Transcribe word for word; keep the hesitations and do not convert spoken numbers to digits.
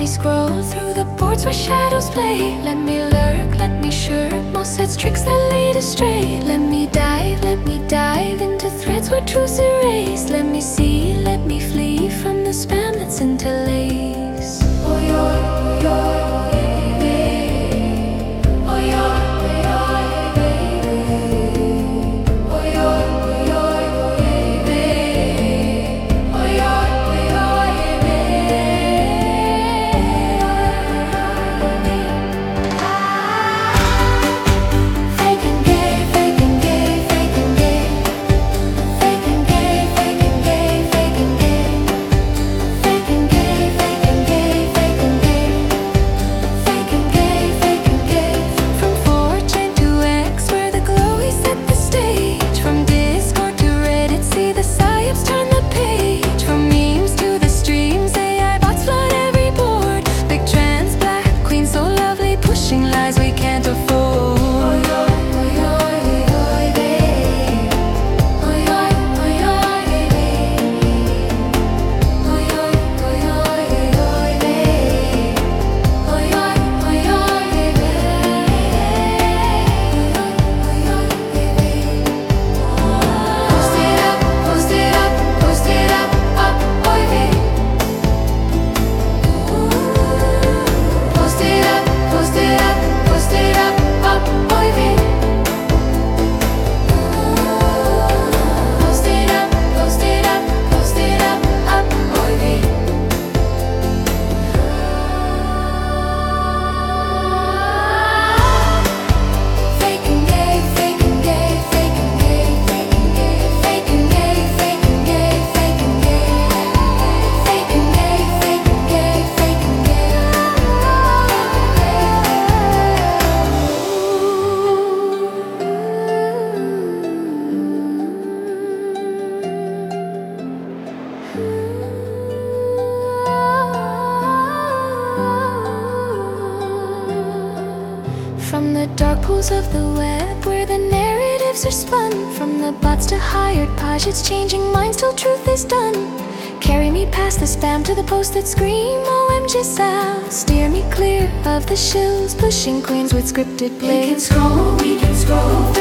scroll through the boards where shadows play. Let me lurk, let me shirk Mosset's tricks that lead astray. Let me dive, let me dive into threads where truth's erased. Let me see, let me flee from the spam that's interlaced. Oh, you're, oh, you're. From the dark pools of the web where the narratives are spun, from the bots to hired pages changing minds till truth is done. Carry me past the spam to the posts that scream O M G Sal. Steer me clear of the shills pushing queens with scripted plays. We can scroll, we can scroll